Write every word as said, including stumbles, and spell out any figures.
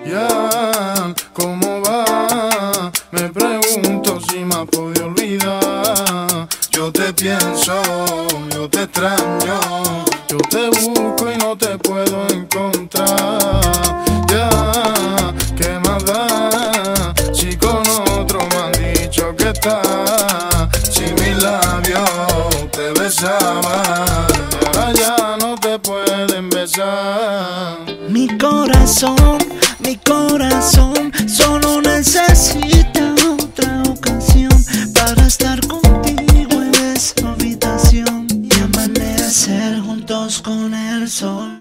Ya, ¿cómo va? Me pregunto si me has podido olvidar. Yo te pienso, yo te extraño, yo te busco y no te puedo encontrar. Ya, ¿qué más da? Si con otro me han dicho que estás, si mis labios te besaban, ahora ya no te pueden besar. Mi corazón, mi corazón